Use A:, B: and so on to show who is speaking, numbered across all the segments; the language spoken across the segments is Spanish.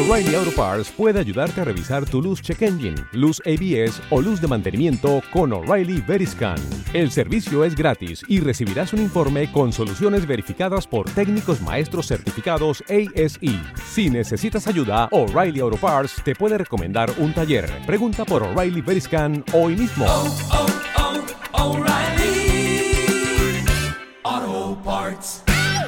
A: O'Reilly Auto Parts puede ayudarte a revisar tu luz check engine, luz ABS o luz de mantenimiento con O'Reilly Veriscan. El servicio es gratis y recibirás un informe con soluciones verificadas por técnicos maestros certificados ASE. Si necesitas ayuda, O'Reilly Auto Parts te puede recomendar un taller. Pregunta por O'Reilly Veriscan hoy mismo.
B: O'Reilly Auto Parts.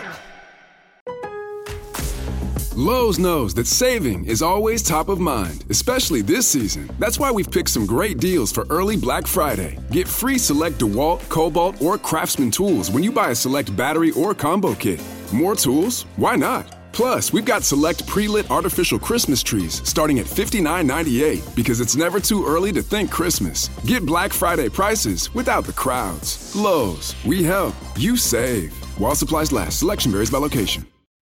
C: Lowe's knows that saving is always top of mind, especially this season. That's why we've picked some great deals for early Black Friday. Get free select DeWalt, Cobalt, or Craftsman tools when you buy a select battery or combo kit. More tools? Why not? Plus, we've got select pre-lit artificial Christmas trees starting at $59.98 because it's never too early to think Christmas. Get Black Friday prices without the crowds. Lowe's, we help, you save. While supplies last, selection varies by location.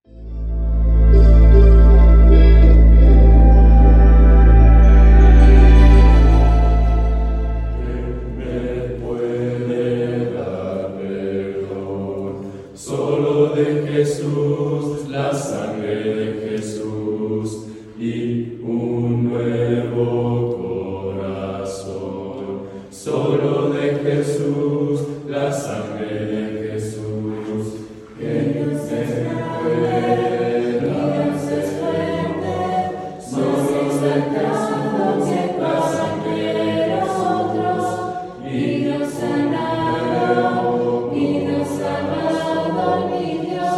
D: Jesús, la sangre de Jesús y un nuevo corazón. Solo de Jesús, la sangre de Jesús, que no se pueda desprender. Solo de Jesús, la sangre de nosotros y nos sanado y nos amado mi Dios.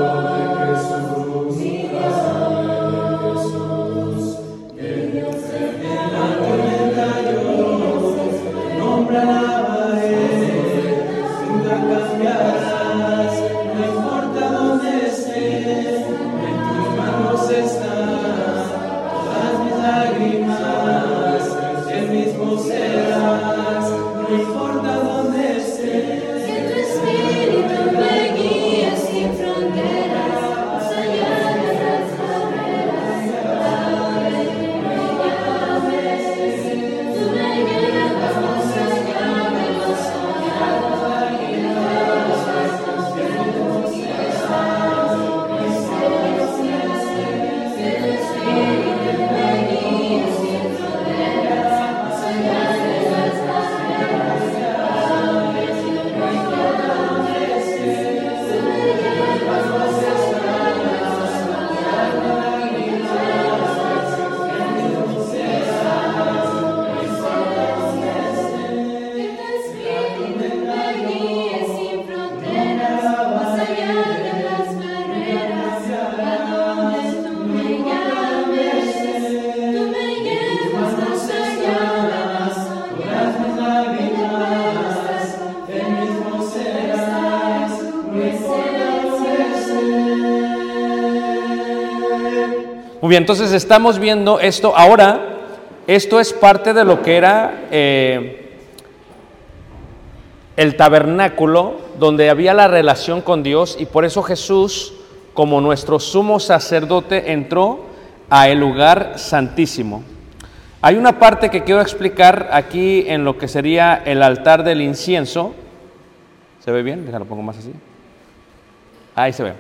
E: Muy bien, entonces estamos viendo esto. Ahora, esto es parte de lo que era el tabernáculo, donde había la relación con Dios, y por eso Jesús, como nuestro sumo sacerdote, entró a el lugar santísimo. Hay una parte que quiero explicar aquí en lo que sería el altar del incienso. ¿Se ve bien? Déjalo, pongo más así. Ahí se ve.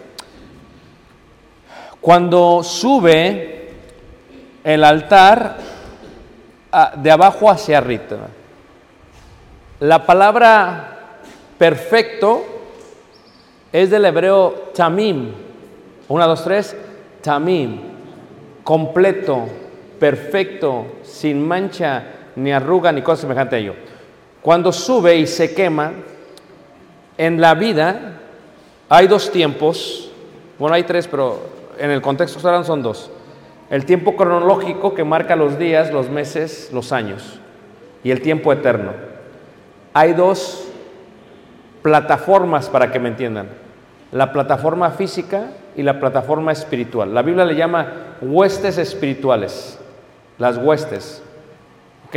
E: Cuando sube el altar de abajo hacia arriba, la palabra perfecto es del hebreo tamim. 1, 2, 3, tamim. Completo, perfecto, sin mancha, ni arruga, ni cosa semejante a ello. Cuando sube y se quema, en la vida hay dos tiempos. Bueno, hay tres, pero en el contexto que son dos. El tiempo cronológico, que marca los días, los meses, los años, y el tiempo eterno. Hay dos plataformas, para que me entiendan: la plataforma física y la plataforma espiritual. La Biblia le llama huestes espirituales, las huestes. ¿Ok?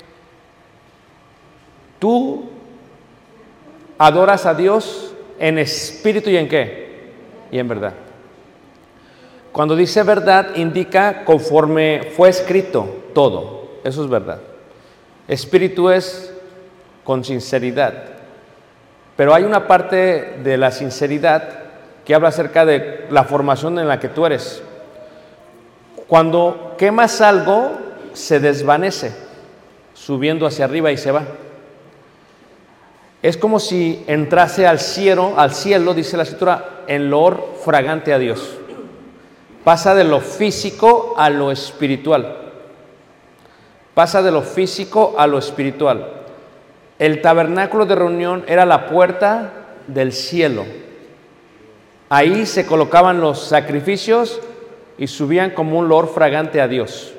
E: Tú adoras a Dios en espíritu y en ¿qué? Y en verdad. Cuando dice verdad, indica conforme fue escrito todo. Eso es verdad. Espíritu es con sinceridad. Pero hay una parte de la sinceridad que habla acerca de la formación en la que tú eres. Cuando quemas algo, se desvanece, subiendo hacia arriba y se va. Es como si entrase al cielo, dice la Escritura, en olor fragante a Dios. Pasa de lo físico a lo espiritual. Pasa de lo físico a lo espiritual. El tabernáculo de reunión era la puerta del cielo. Ahí se colocaban los sacrificios y subían como un olor fragante a Dios.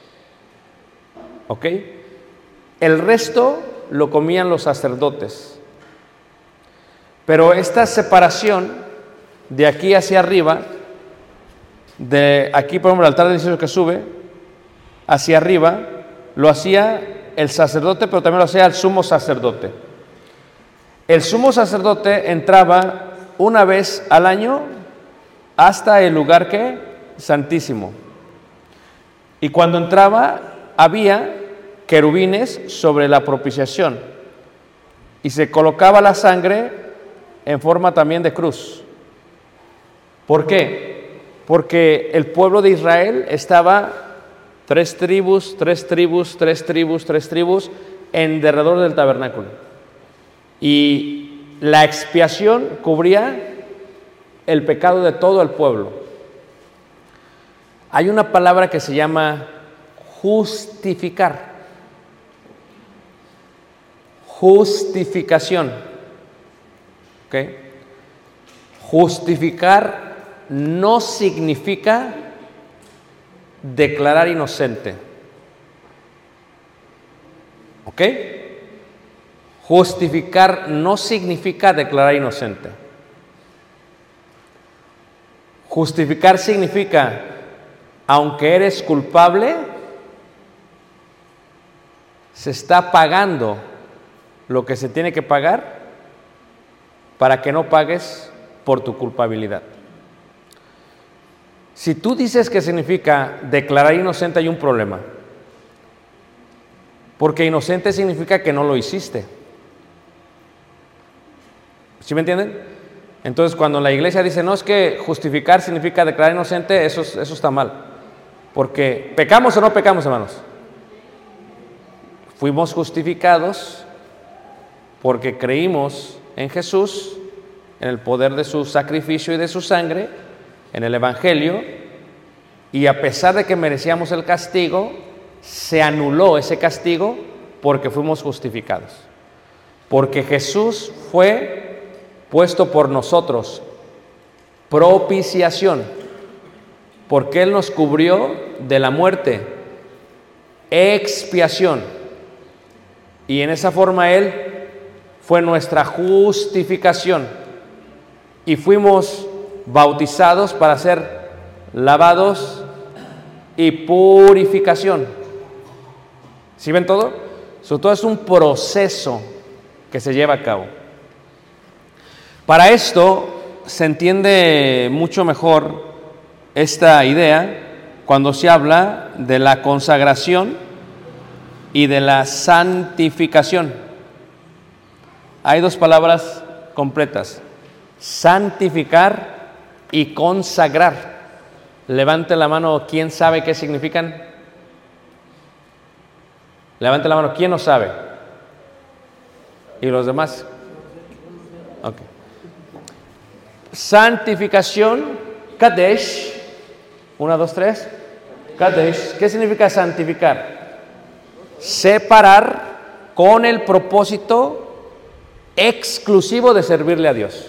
E: ¿Ok? El resto lo comían los sacerdotes. Pero esta separación de aquí hacia arriba, de aquí por ejemplo el altar del incienso que sube hacia arriba, lo hacía el sacerdote, pero también lo hacía el sumo sacerdote. El sumo sacerdote entraba una vez al año hasta el lugar santísimo. Y cuando entraba había querubines sobre la propiciación y se colocaba la sangre en forma también de cruz. ¿Por qué? Porque el pueblo de Israel estaba tres tribus en derredor del tabernáculo. Y la expiación cubría el pecado de todo el pueblo. Hay una palabra que se llama justificar. Justificación. ¿Ok? Justificar no significa declarar inocente. ¿Ok? Justificar no significa declarar inocente. Justificar significa, aunque eres culpable, se está pagando lo que se tiene que pagar para que no pagues por tu culpabilidad. Si tú dices que significa declarar inocente, hay un problema. Porque inocente significa que no lo hiciste. ¿Sí me entienden? Entonces, cuando la iglesia dice, no, es que justificar significa declarar inocente, eso está mal. Porque, ¿pecamos o no pecamos, hermanos? Fuimos justificados porque creímos en Jesús, en el poder de su sacrificio y de su sangre, en el Evangelio, y a pesar de que merecíamos el castigo, se anuló ese castigo porque fuimos justificados. Porque Jesús fue puesto por nosotros, propiciación, porque Él nos cubrió de la muerte, expiación, y en esa forma Él fue nuestra justificación, y fuimos bautizados para ser lavados y purificación. ¿Sí ven todo? Todo es un proceso que se lleva a cabo. Para esto se entiende mucho mejor esta idea cuando se habla de la consagración y de la santificación. Hay dos palabras completas: santificar y consagrar. Levante la mano, ¿quién sabe qué significan? Levante la mano, ¿quién no sabe? ¿Y los demás? Ok. Santificación, Kadesh. 1, 2, 3. Kadesh. ¿Qué significa santificar? Separar con el propósito exclusivo de servirle a Dios.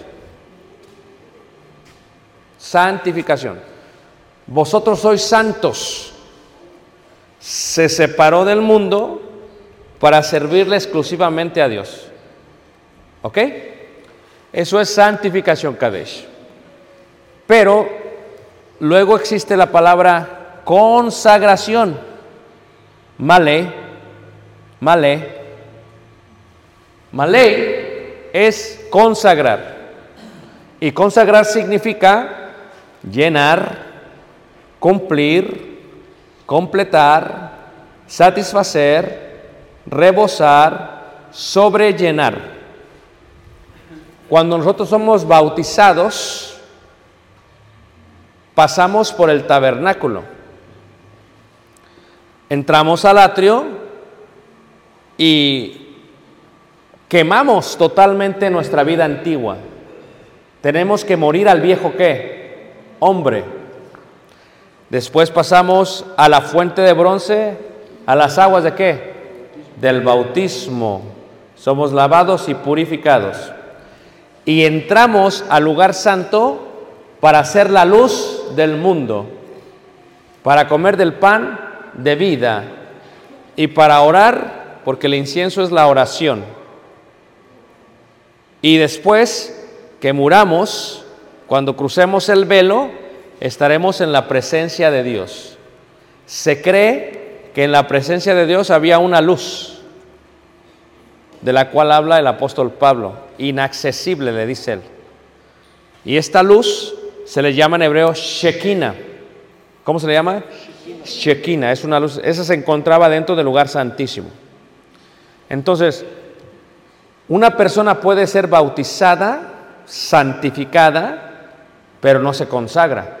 E: Santificación. Vosotros sois santos. Se separó del mundo para servirle exclusivamente a Dios. ¿Ok? Eso es santificación, Kadesh. Pero luego existe la palabra consagración. Malé. Malé es consagrar. Y consagrar significa llenar, cumplir, completar, satisfacer, rebosar, sobrellenar. Cuando nosotros somos bautizados, pasamos por el tabernáculo. entramos al atrio y quemamos totalmente nuestra vida antigua. Tenemos que morir al viejo ¿qué? Hombre. Después pasamos a la fuente de bronce, a las aguas ¿de qué? Del bautismo. Somos lavados y purificados. Y entramos al lugar santo para ser la luz del mundo, para comer del pan de vida y para orar, porque el incienso es la oración. Y después que muramos, cuando crucemos el velo, estaremos en la presencia de Dios. Se cree que en la presencia de Dios había una luz, de la cual habla el apóstol Pablo, inaccesible, le dice él. Y esta luz se le llama en hebreo Shekinah. ¿Cómo se le llama? Shekinah, es una luz, esa se encontraba dentro del lugar santísimo. Entonces, una persona puede ser bautizada, santificada, pero no se consagra.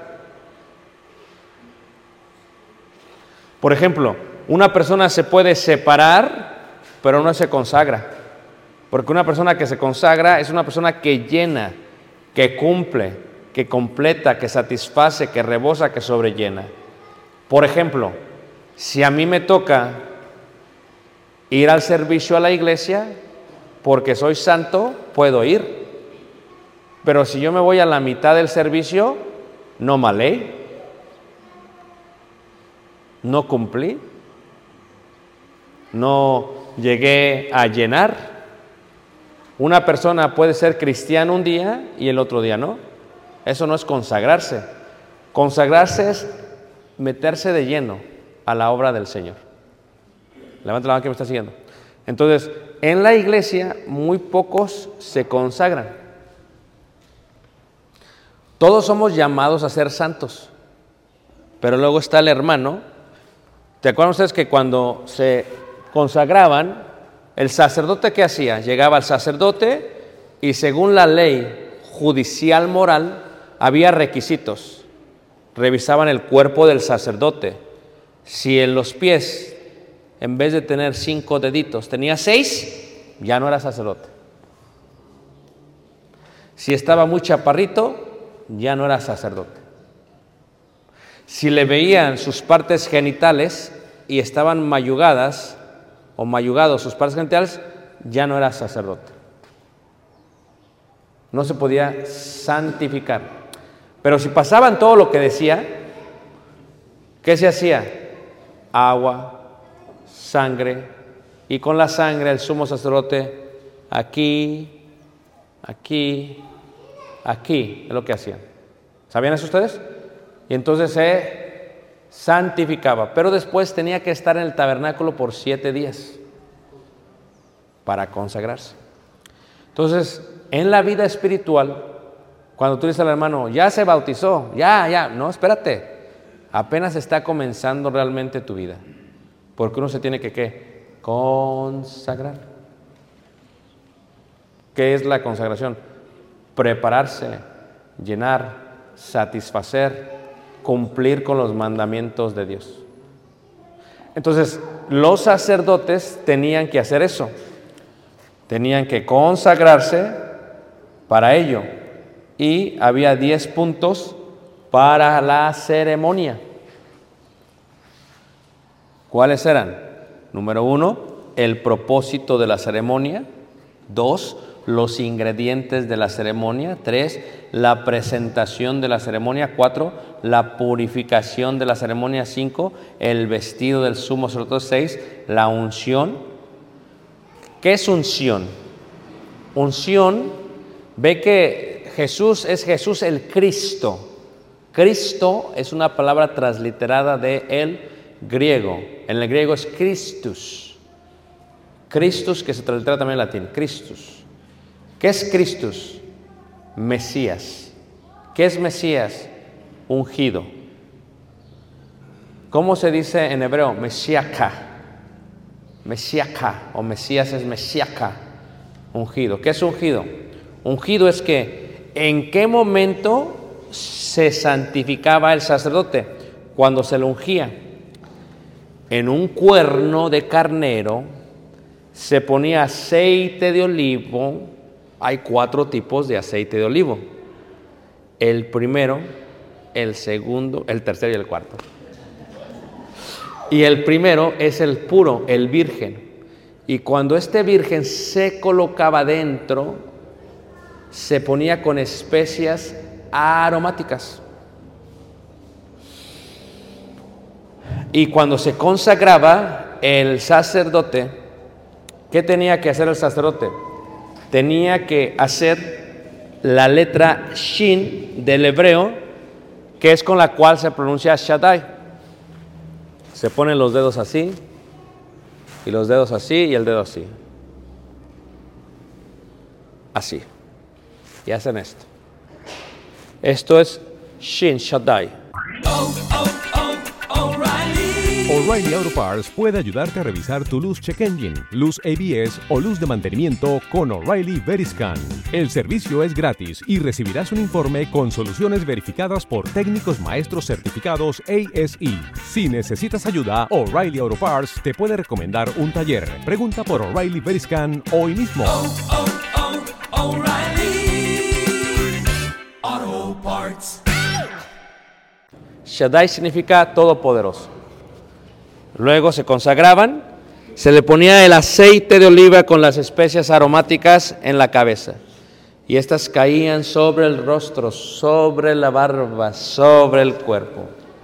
E: Por ejemplo, una persona se puede separar, pero no se consagra. Porque una persona que se consagra es una persona que llena, que cumple, que completa, que satisface, que rebosa, que sobrellena. Por ejemplo, si a mí me toca ir al servicio a la iglesia, porque soy santo, puedo ir. Pero si yo me voy a la mitad del servicio, no malé, no cumplí, no llegué a llenar. Una persona puede ser cristiana un día y el otro día no. Eso no es consagrarse. Consagrarse es meterse de lleno a la obra del Señor. Levanta la mano que me está siguiendo. Entonces, en la iglesia muy pocos se consagran. Todos somos llamados a ser santos, pero luego está el hermano. ¿Te acuerdan ustedes que cuando se consagraban, el sacerdote qué hacía? Llegaba el sacerdote y según la ley judicial moral había requisitos. Revisaban el cuerpo del sacerdote. Si en los pies, en vez de tener 5 deditos, tenía 6, ya no era sacerdote. Si estaba muy chaparrito, ya no era sacerdote. Si le veían sus partes genitales y estaban mayugadas o mayugados sus partes genitales, ya no era sacerdote. No se podía santificar. Pero si pasaban todo lo que decía, ¿qué se hacía? Agua, sangre, y con la sangre el sumo sacerdote aquí, aquí, aquí, es lo que hacían. ¿Sabían eso ustedes? Y entonces se santificaba, pero después tenía que estar en el tabernáculo por 7 días para consagrarse. Entonces, en la vida espiritual, cuando tú dices al hermano, ya se bautizó, ya, no, espérate, apenas está comenzando realmente tu vida, porque uno se tiene que ¿qué? Consagrar. ¿Qué es la consagración? Prepararse, llenar, satisfacer, cumplir con los mandamientos de Dios. Entonces, los sacerdotes tenían que hacer eso. Tenían que consagrarse para ello. Y había 10 puntos para la ceremonia. ¿Cuáles eran? Número 1, el propósito de la ceremonia. 2, los ingredientes de la ceremonia. 3, la presentación de la ceremonia. 4, la purificación de la ceremonia. 5, el vestido del sumo sacerdote. 6, la unción. ¿Qué es unción? Unción, ve que Jesús es Jesús el Cristo. Cristo es una palabra transliterada de el griego. En el griego es Christus. Christus, que se translitera también en latín, Christus. ¿Qué es Christus? Mesías. ¿Qué es Mesías? Ungido. ¿Cómo se dice en hebreo? Mesiaca. Mesiaca o Mesías es Mesiaca. Ungido. ¿Qué es ungido? Ungido es que ¿en qué momento se santificaba el sacerdote? Cuando se lo ungía. en un cuerno de carnero se ponía aceite de olivo. Hay 4 tipos de aceite de olivo: el primero, el segundo, el tercero y el cuarto. Y el primero es el puro, el virgen. Y cuando este virgen se colocaba dentro, se ponía con especias aromáticas. Y cuando se consagraba el sacerdote, ¿qué tenía que hacer el sacerdote? Tenía que hacer la letra Shin del hebreo, que es con la cual se pronuncia Shaddai. Se ponen los dedos así, y los dedos así, y el dedo así. Así. Y hacen esto. Esto es Shin Shaddai.
A: O'Reilly Auto Parts puede ayudarte a revisar tu luz check engine, luz ABS o luz de mantenimiento con O'Reilly Veriscan. El servicio es gratis y recibirás un informe con soluciones verificadas por técnicos maestros certificados ASE. Si necesitas ayuda, O'Reilly Auto Parts te puede recomendar un taller. Pregunta por O'Reilly Veriscan hoy mismo.
B: O'Reilly Auto Parts.
E: Shaddai significa todopoderoso. Luego se consagraban, se le ponía el aceite de oliva con las especias aromáticas en la cabeza. Y estas caían sobre el rostro, sobre la barba, sobre el cuerpo.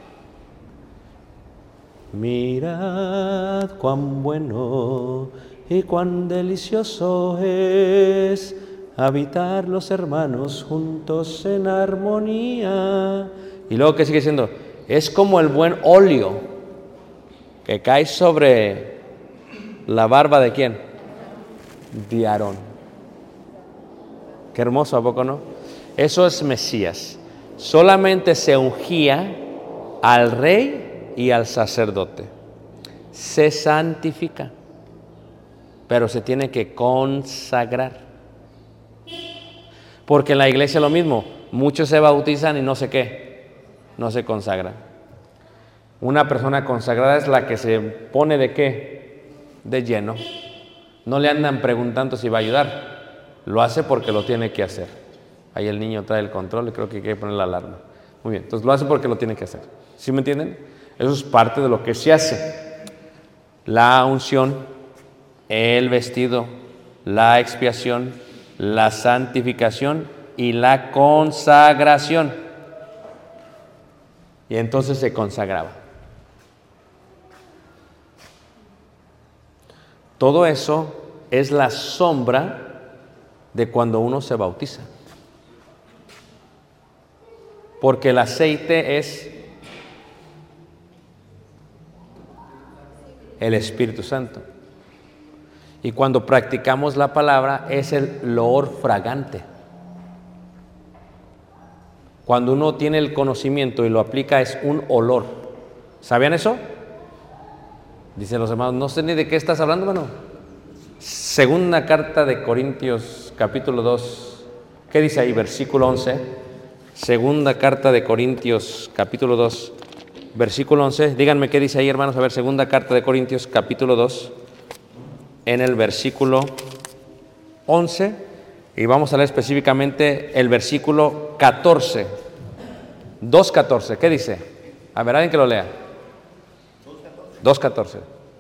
E: Mirad cuán bueno y cuán delicioso es habitar los hermanos juntos en armonía. Y luego, ¿qué sigue diciendo? Es como el buen óleo que cae sobre la barba ¿de quién? De Aarón. Qué hermoso, ¿a poco no? Eso es Mesías. Solamente se ungía al rey y al sacerdote. Se santifica, pero se tiene que consagrar. Porque en la iglesia lo mismo. Muchos se bautizan y no sé qué, no se consagran. Una persona consagrada es la que se pone ¿de qué? De lleno. No le andan preguntando si va a ayudar. Lo hace porque lo tiene que hacer. Ahí el niño trae el control y creo que hay que poner la alarma. Muy bien, entonces lo hace porque lo tiene que hacer. ¿Sí me entienden? Eso es parte de lo que se hace. La unción, el vestido, la expiación, la santificación y la consagración. Y entonces se consagraba. Todo eso es la sombra de cuando uno se bautiza. Porque el aceite es el Espíritu Santo. Y cuando practicamos la palabra es el olor fragante. Cuando uno tiene el conocimiento y lo aplica es un olor. ¿Sabían eso? Dicen los hermanos, no sé ni de qué estás hablando, hermano. Segunda carta de Corintios, capítulo 2. ¿Qué dice ahí? Versículo 11. Segunda carta de Corintios, capítulo 2, versículo 11. Díganme qué dice ahí, hermanos. A ver, segunda carta de Corintios, capítulo 2, en el versículo 11. Y vamos a leer específicamente el versículo 14. 2:14. ¿Qué dice? A ver, alguien que lo lea. 2:14.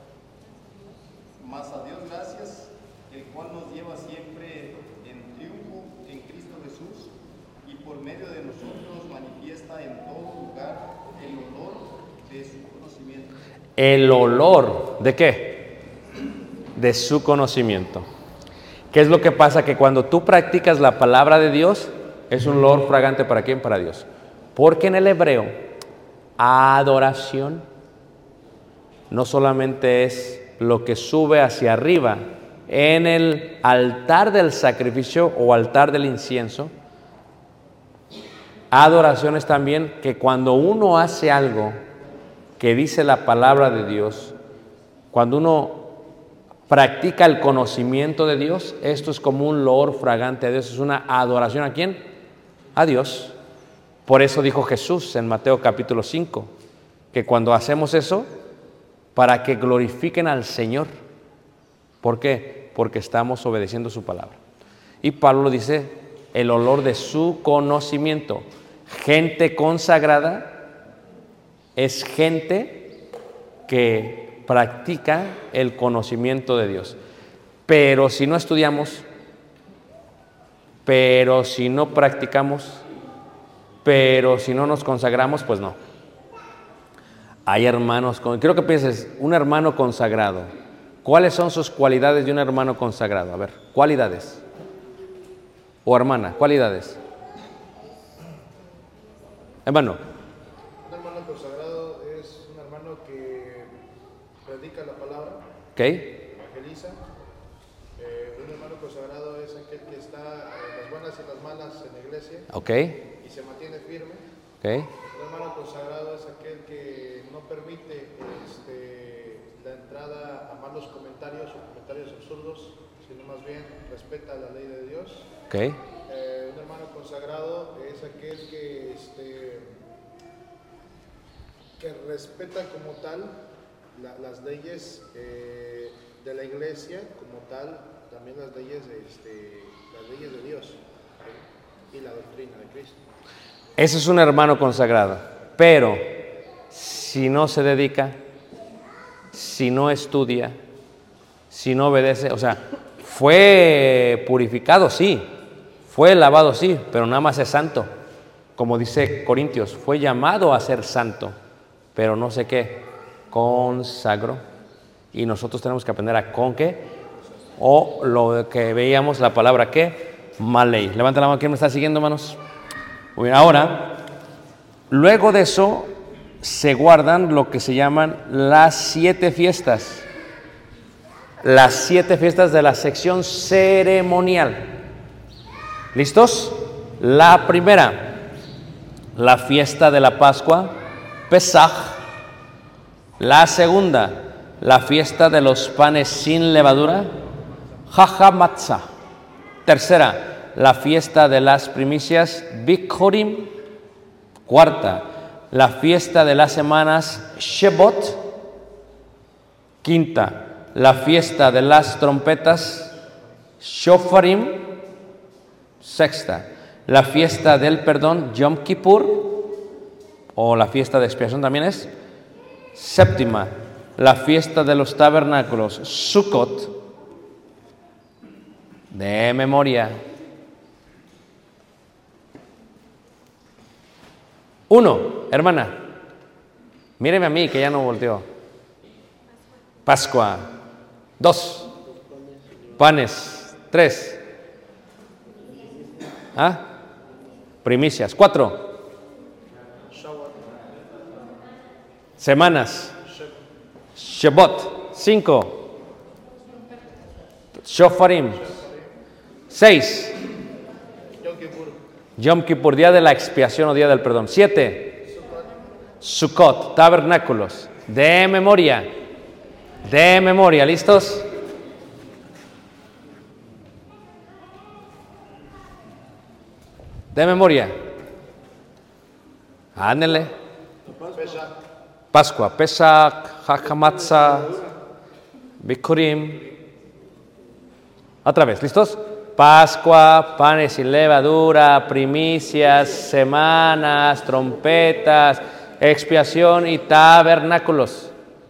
F: Mas a Dios gracias, el cual nos lleva siempre en triunfo en Cristo Jesús, y por medio de nosotros manifiesta en todo lugar el olor de su conocimiento.
E: El olor, ¿de qué? De su conocimiento. ¿Qué es lo que pasa? Que cuando tú practicas la palabra de Dios, es un olor fragante ¿para quién? Para Dios. Porque en el hebreo, adoración no solamente es lo que sube hacia arriba en el altar del sacrificio o altar del incienso. Adoración es también que cuando uno hace algo que dice la palabra de Dios, cuando uno practica el conocimiento de Dios, esto es como un olor fragante a Dios, es una adoración ¿a quién? A Dios. Por eso dijo Jesús en Mateo capítulo 5, que cuando hacemos eso, para que glorifiquen al Señor. ¿Por qué? Porque estamos obedeciendo su palabra. Y Pablo dice, el olor de su conocimiento. Gente consagrada es gente que practica el conocimiento de Dios. Pero si no estudiamos, pero si no practicamos, pero si no nos consagramos, pues no. Hay hermanos, quiero que pienses, un hermano consagrado. ¿Cuáles son sus cualidades de un hermano consagrado? A ver, cualidades. O hermana, cualidades. Hermano.
G: Un hermano consagrado es un hermano que predica la palabra,
E: Ok.
G: evangeliza. Un hermano consagrado es aquel que está en las buenas y las malas en la iglesia
E: Ok.
G: y se mantiene firme.
E: Ok.
G: Un hermano consagrado es aquel que no permite la entrada a malos comentarios o comentarios absurdos, sino más bien respeta la ley de Dios.
E: Ok.
G: Un hermano consagrado es aquel que respeta como tal las leyes de la iglesia, como tal, también las leyes de Dios, ¿sí? Y la doctrina de Cristo.
E: Ese es un hermano consagrado, pero si no se dedica, si no estudia, si no obedece, o sea, fue purificado, sí, fue lavado, sí, pero nada más es santo. Como dice Corintios, fue llamado a ser santo, pero no sé qué, consagró. Y nosotros tenemos que aprender a con qué, o lo que veíamos, la palabra qué, malei. Levanta la mano, ¿quién me está siguiendo, hermanos? Muy bien, ahora, luego de eso, se guardan lo que se llaman las 7 fiestas. Las 7 fiestas de la sección ceremonial. ¿Listos? La primera, la fiesta de la Pascua, Pesaj. La segunda, la fiesta de los panes sin levadura, Hajamatzah. Tercera, la fiesta de las primicias, Bikurim. Cuarta, la fiesta de las semanas, Shebot. Quinta, la fiesta de las trompetas, Shofarim. Sexta, la fiesta del perdón, Yom Kippur, o la fiesta de expiación también es. Séptima, la fiesta de los tabernáculos, Sukkot, de memoria. 1, hermana, míreme a mí que ya no volteó. Pascua. 2, panes. 3, primicias. 4, semanas. Shebot. 5, Shofarim. 6, Yom Kippur, día de la expiación o día del perdón. 7, Sukkot, tabernáculos. De memoria. De memoria, ¿listos? De memoria. Ándele. Pascua, Pesach, Hajamatzah, Bikurim. Otra vez, ¿listos? Pascua, panes sin levadura, primicias, semanas, trompetas, expiación y tabernáculos.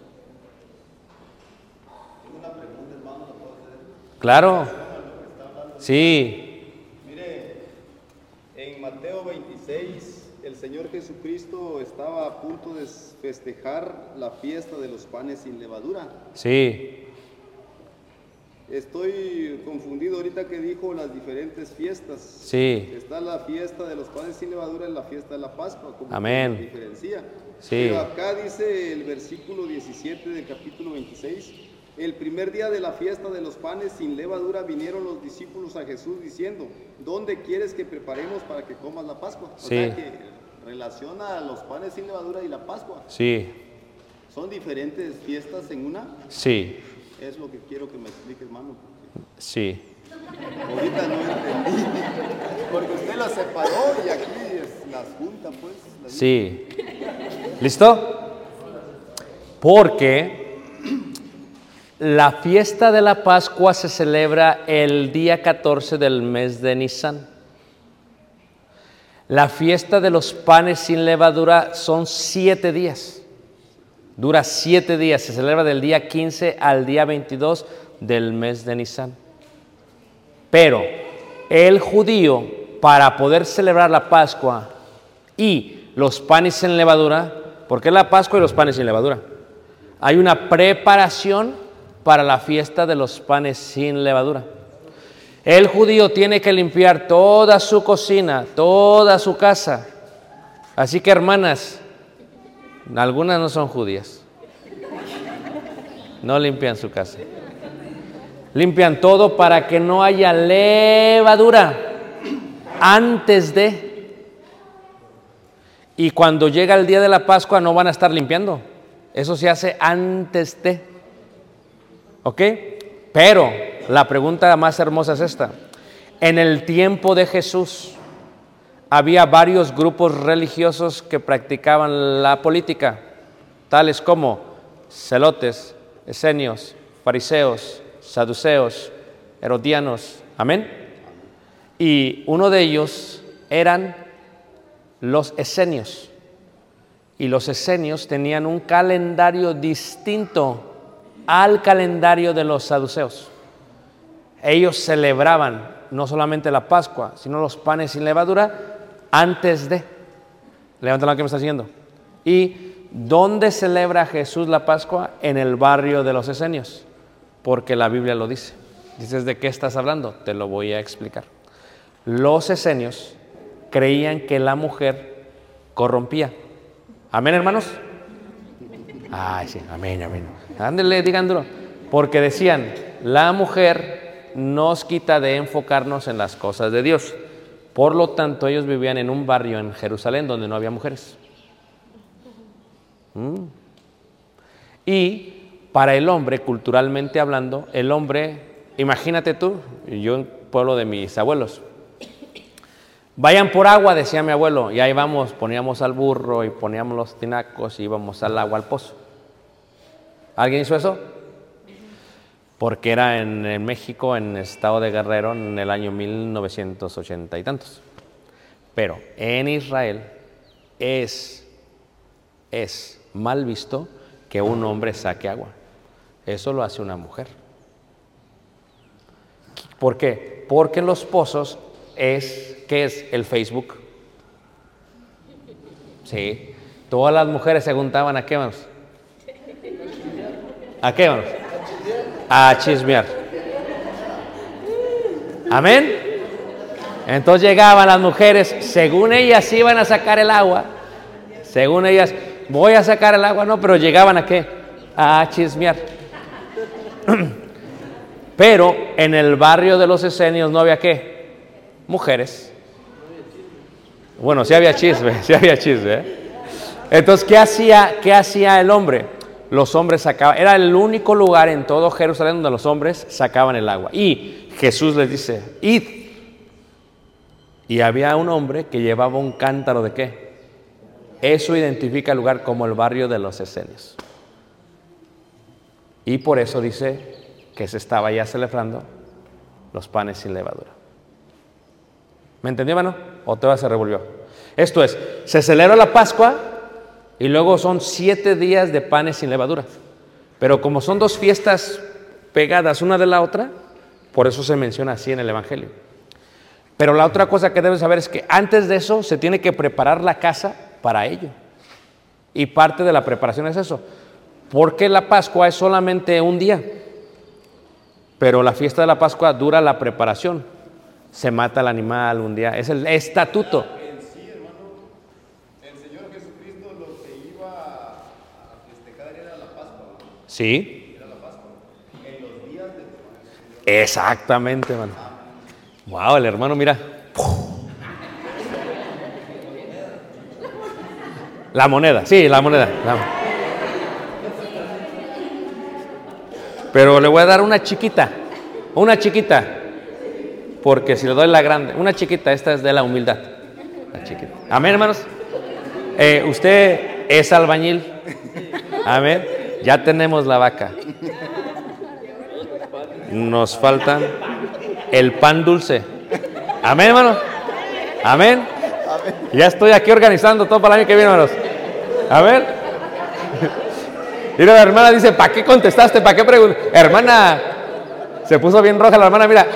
E: Claro. Sí.
F: Mire, en Mateo 26, el Señor Jesucristo estaba a punto de festejar la fiesta de los panes sin levadura.
E: Sí.
F: Estoy confundido ahorita que dijo las diferentes fiestas.
E: Sí.
F: Está la fiesta de los panes sin levadura y la fiesta de la Pascua, como
E: Amén.
F: que diferencia.
E: Sí.
F: Pero acá dice el versículo 17 del capítulo 26, el primer día de la fiesta de los panes sin levadura vinieron los discípulos a Jesús diciendo, ¿dónde quieres que preparemos para que comas la Pascua? O
E: Sí.
F: sea que relaciona a los panes sin levadura y la Pascua.
E: Sí.
F: ¿Son diferentes fiestas en una?
E: Sí.
F: Es lo que quiero que me explique, hermano.
E: Sí.
F: Ahorita no entendí. Porque usted las separó y aquí las junta, pues.
E: Sí. ¿Listo? Porque La fiesta de la Pascua se celebra el día 14 del mes de Nisan. La fiesta de los panes sin levadura son 7 días. Dura 7 días. Se celebra del día 15 al día 22 del mes de Nisan. Pero el judío, para poder celebrar la Pascua y los panes sin levadura, ¿por qué la Pascua y los panes sin levadura? Hay una preparación para la fiesta de los panes sin levadura. El judío tiene que limpiar toda su cocina, toda su casa. Así que, hermanas, algunas no son judías, no limpian su casa. Limpian todo para que no haya levadura antes de. Y cuando llega el día de la Pascua no van a estar limpiando. Eso se hace antes de. ¿Ok? Pero la pregunta más hermosa es esta. En el tiempo de Jesús había varios grupos religiosos que practicaban la política, tales como celotes, esenios, fariseos, saduceos, herodianos. Amén. Y uno de ellos eran los esenios. Y los esenios tenían un calendario distinto al calendario de los saduceos. Ellos celebraban no solamente la Pascua, sino los panes sin levadura antes de. Levanta la mano que me está siguiendo. ¿Y dónde celebra Jesús la Pascua? En el barrio de los esenios, porque la Biblia lo dice. Dices, ¿de qué estás hablando? Te lo voy a explicar. Los esenios creían que la mujer corrompía. ¿Amén, hermanos? Ay, sí, amén, amén. Ándele, digan duro. Porque decían, la mujer nos quita de enfocarnos en las cosas de Dios. Por lo tanto, ellos vivían en un barrio en Jerusalén donde no había mujeres. Y para el hombre, culturalmente hablando, el hombre, imagínate tú, yo en el pueblo de mis abuelos, vayan por agua, decía mi abuelo, y ahí vamos, poníamos al burro y poníamos los tinacos y íbamos al agua, al pozo. ¿Alguien hizo eso? Porque era en México, en el estado de Guerrero, en el año 1980 y tantos. Pero en Israel es mal visto que un hombre saque agua. Eso lo hace una mujer. ¿Por qué? Porque en los pozos ¿qué es el Facebook? Sí. Todas las mujeres se juntaban ¿a qué vamos? ¿A qué vamos? A chismear. Amén. Entonces llegaban las mujeres, según ellas iban a sacar el agua, según ellas, voy a sacar el agua, no, pero llegaban ¿a qué? A chismear. Pero en el barrio de los esenios no había ¿qué? Mujeres. Bueno, sí había chisme, Entonces, ¿qué hacía el hombre? Los hombres sacaban, era el único lugar en todo Jerusalén donde los hombres sacaban el agua. Y Jesús les dice, id. Y había un hombre que llevaba un cántaro ¿de qué? Eso identifica el lugar como el barrio de los esenios. Y por eso dice que se estaba ya celebrando los panes sin levadura. ¿Me entendió, hermano? ¿O todavía se revolvió? Esto es, se celebra la Pascua y luego son 7 días de panes sin levadura. Pero como son 2 fiestas pegadas una de la otra, por eso se menciona así en el Evangelio. Pero la otra cosa que debes saber es que antes de eso se tiene que preparar la casa para ello. Y parte de la preparación es eso. Porque la Pascua es solamente un día. Pero la fiesta de la Pascua dura la preparación. Se mata el animal un día. Es el estatuto.
F: En sí, hermano, el Señor Jesucristo lo que iba a festejar era la Pascua, ¿no?
E: Sí.
F: Era la Pascua. En los días de...
E: Exactamente, hermano. Wow, el hermano, mira. La moneda, sí, la moneda. Pero le voy a dar una chiquita, porque si le doy la grande, una chiquita, esta es de la humildad. La chiquita. Amén, hermanos. Usted es albañil. Amén. Ya tenemos la vaca. Nos falta el pan dulce. Amén, hermano. Amén. Ya estoy aquí organizando todo para el año que viene, hermanos. A ver. Mira, la hermana dice, ¿para qué contestaste? ¿Para qué preguntaste? Hermana, se puso bien roja la hermana, mira.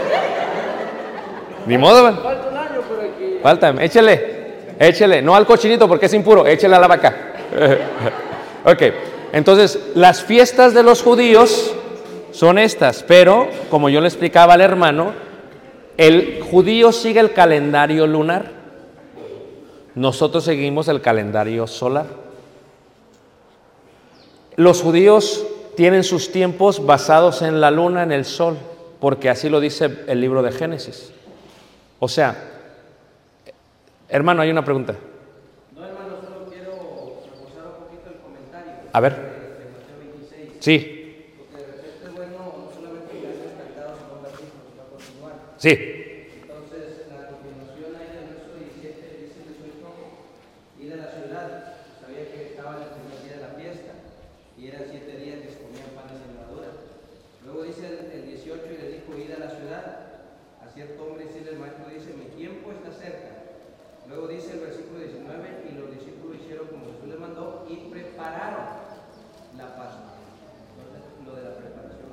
E: Ni modo, man. Falta un año por aquí. Falta, échele. No al cochinito porque es impuro, échele a la vaca. Ok, entonces, las fiestas de los judíos son estas, pero, como yo le explicaba al hermano, el judío sigue el calendario lunar. Nosotros seguimos el calendario solar. Los judíos tienen sus tiempos basados en la luna, en el sol, porque así lo dice el libro de Génesis. O sea, hermano, hay una pregunta.
H: No, hermano, solo quiero reforzar un poquito el comentario.
E: A ver.
H: De Mateo 26.
E: Sí.
H: Porque de repente es bueno no solamente quedarse estancados en un versículo, sino continuar.
E: Sí.
H: Entonces, la continuación ahí del verso 17 dice de su hijo, ir a la ciudad. Sabía que estaba en el primer día de la fiesta y eran 7 días que se comían panes sin levadura. Luego dice el 18 y le dijo, ir a la ciudad. A cierto hombre, y el maestro dice, mi tiempo está cerca. Luego dice el versículo 19, y los discípulos hicieron como Jesús les mandó y prepararon la Pascua. Entonces, lo de la preparación.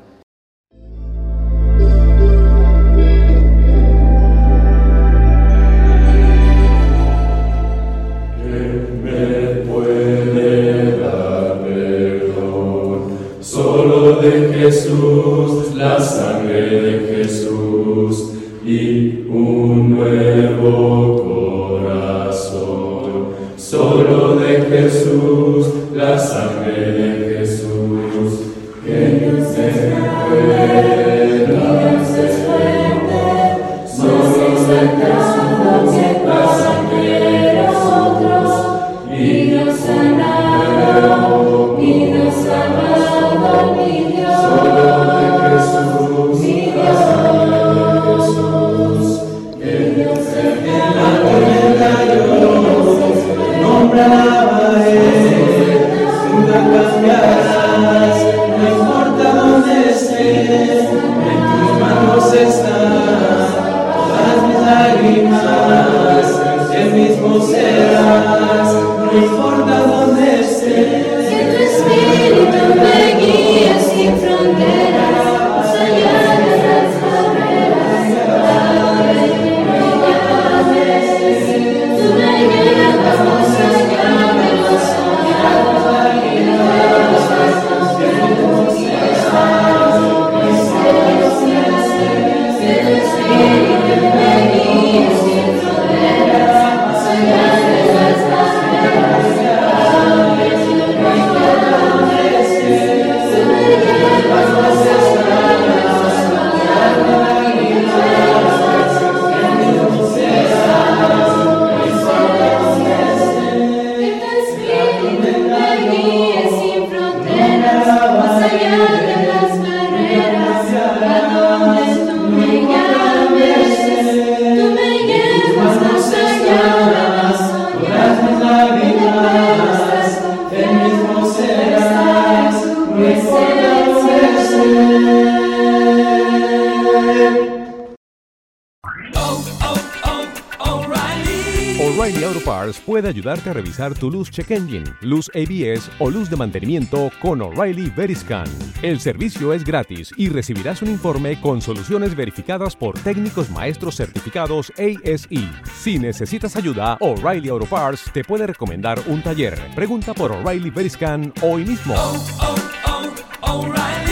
D: Solo de Jesús, la sangre de Jesús y un nuevo corazón. Solo de Jesús, la sangre de Jesús, que Dios es fuerte, Dios es fuerte, solo de Jesús, la sangre de nosotros, y Dios sanado, y Dios sanado, mi Dios, solo de Jesús, mi Dios, que Dios es nombraba Él, nunca cambiarás, no importa dónde estés, en tus manos están todas mis lágrimas, el mismo serás, no importa dónde estés.
I: Que tu espíritu me guíe sin fronteras, más allá de las barreras, a donde tú me llames, tú me llevas más allá de lo soñado, y de los pasos que tú quieras, que tu espíritu me guíe sin fronteras, más allá de las barreras, a donde tú me llames, tú me llevas más allá de lo soñado, y de los pasos que tú quieras. Que tu espíritu me guíe sin fronteras, más allá de las barreras, a donde tú me llames, tú me llevas más allá de lo soñado, y de nuestras confianzas en su presencia.
A: O'Reilly Auto Parts puede ayudarte a revisar tu luz check engine, luz ABS o luz de mantenimiento con O'Reilly Veriscan. El servicio es gratis y recibirás un informe con soluciones verificadas por técnicos maestros certificados ASE. Si necesitas ayuda, O'Reilly Auto Parts te puede recomendar un taller. Pregunta por O'Reilly Veriscan hoy mismo.
B: O'Reilly.